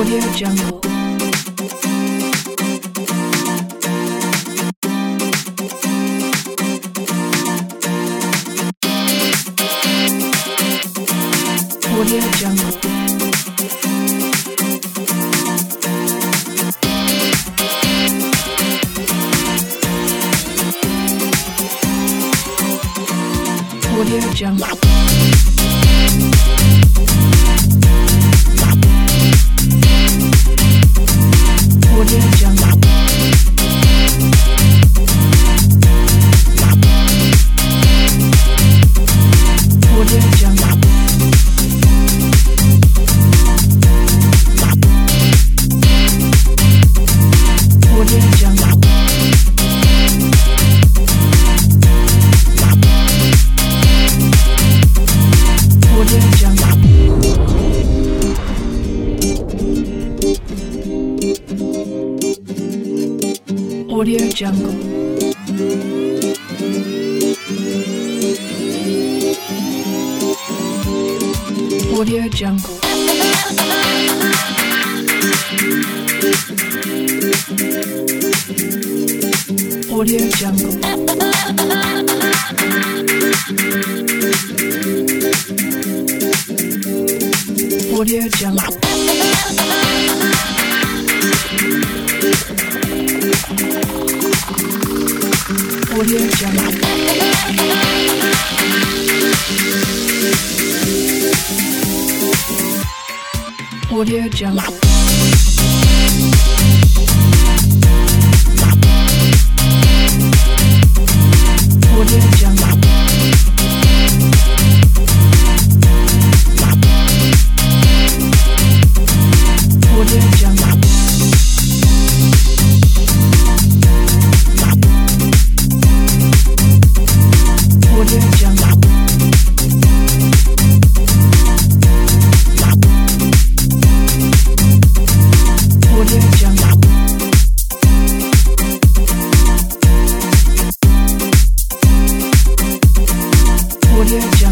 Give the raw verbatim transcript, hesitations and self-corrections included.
Audio Jungle. Audio Jungle. Audio Jungle. Audio Jungle. Audio Jungle. Audio Jungle. Audio Jungle. Audio Jungle. Audio Jungle. Audio Jungle. Audio Jungle. Audio Jungle. Audio Jungle. Audio Jungle. Audio Jungle. Audio Jungle. Audio Jungle. Audio Jungle.